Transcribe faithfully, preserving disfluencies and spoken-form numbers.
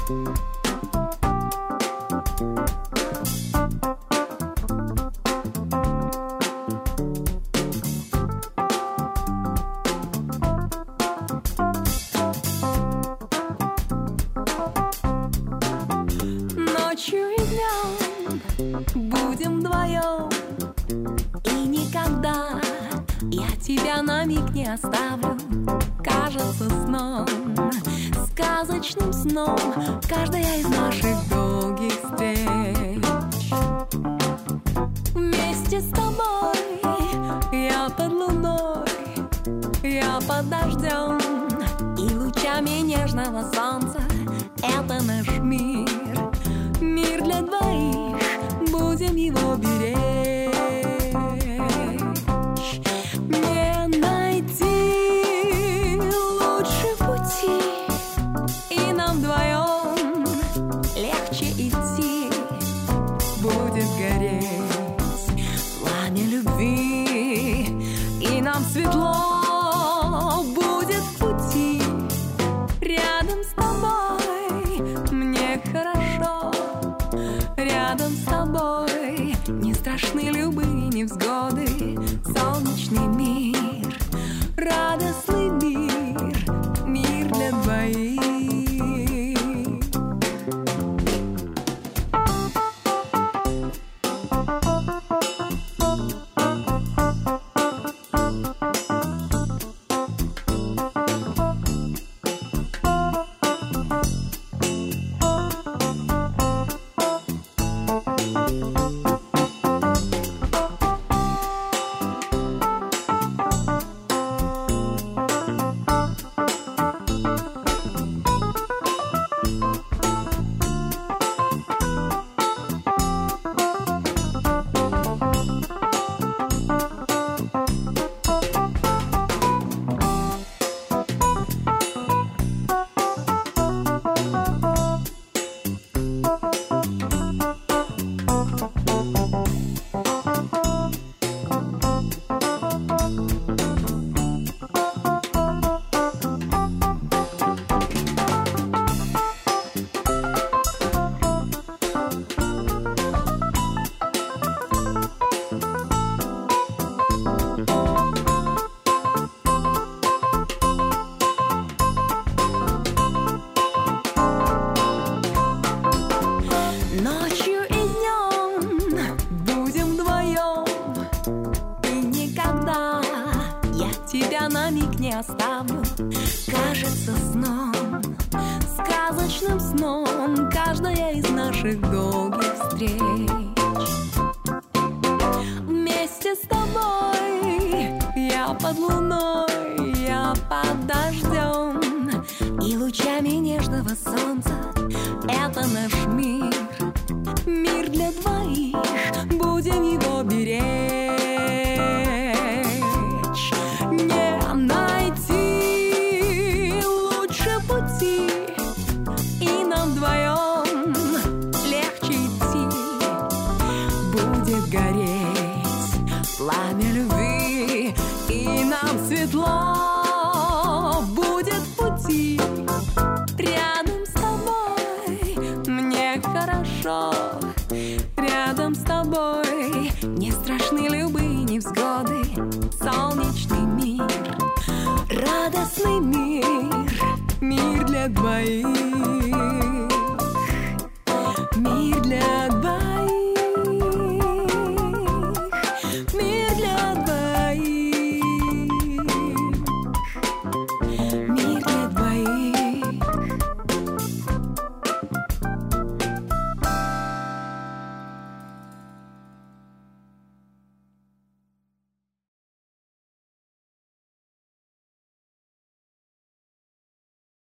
Ночью и днем будем вдвоем, и никогда я тебя на миг не оставлю. Кажется сном, сказочным сном, каждая из наших долгих встреч. Вместе с тобой я под луной, я под дождем и лучами нежного солнца. Это наш мир, мир для двоих, будем его беречь. Не найти лучше пути, и нам вдвоем легче идти. Будет гореть пламя любви, и нам светло будет в пути. Рядом с тобой мне хорошо, рядом с тобой не страшны любые невзгоды. Солнечный мир, радостный мир, мир для двоих. Ночью и днем будем вдвоем, и никогда я тебя на миг не оставлю. Кажется сном, сказочным сном, каждая из наших долгих встреч. Вместе с тобой я под луной, я под дождем и лучами нежного солнца. Это наш мир, мир для двоих, будем его беречь. Не найти лучше пути, и нам вдвоем легче идти. Будет гореть пламя любви, и нам светло будет в пути. Рядом с тобой мне хорошо, рядом с тобой не страшны любые невзгоды. Солнечный мир, радостный мир, мир для двоих.